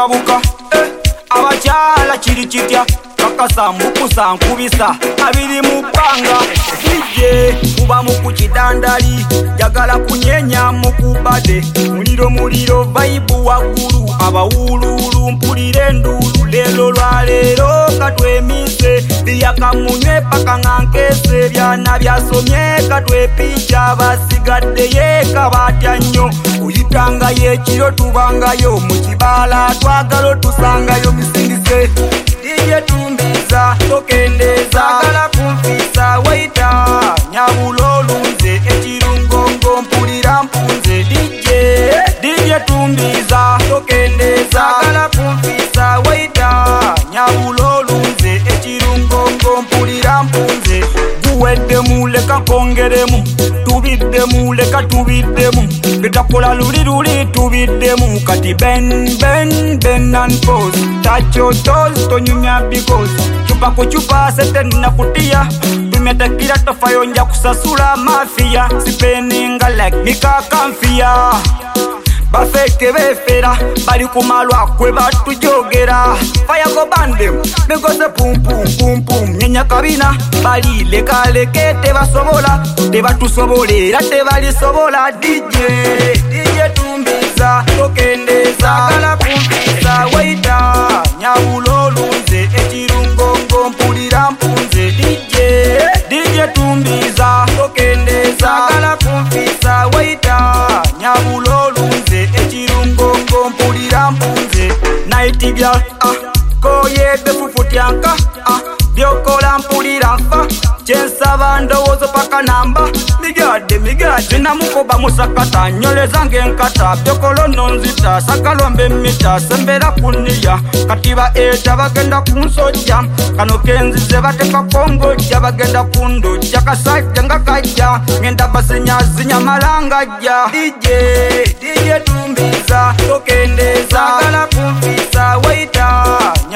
kabuka abachala chiri chitya kakasambukusa nkubisa abiri mu bbanga DJ kuba mu kukidandali jagala kunyenya mu kubade muliro vibe waggulu abawululu mpulire ndulu lero lwalero katwemise byakamunywe paka ngankese byana byasomye katwepicha basigadde yeka batya nnyo uyitanga yekiro tubangayo mu kibala twagalo tusangayo misindise DJ tumbiza tokendeza gala kumfisa waita nyabulolunze ekirungongo mpulira mpunze DJ tumbiza tokendeza gala kumfisa waita nyabulolunze ekirungongo mpulira mpunze guwedde muleka kongeremu tubiddemu leka tubiddemu bitakola luli tubiddemu kati ben and pose tacho toes tonyumya because chupa ku chupa sete nakutia tumetakira tofayo nja kusasula mafia sipeninga like mikakamfia bafeke befera bali kumalwa kwe batujogera fire go bandem begoze pum pum nyenya kabina bali lekaleke tebatusobolera tebalisobola DJ tumbiza tokendeza gala kumfisa waita nyabulolunze ekirungongo mpulira mpunze DJ tumbiza tokendeza gala kumfisa waita nyabulolunze ekirungongo mpulira mpunze night girl koye befufutyanka byokola mpulira nfa kyensaba ndowoozo paka namba migade namukoba musakata nyoleza ng'enkata byokolo nonzita sakalombe mita sembera kuniya katiba eta bagenda kunsojja kano kenzize bateka kongojja bagenda kundojja kasajja nga kajja ngenda bazinyazinya malangajja DJ tumbiza tokendeza gala kumfisa waita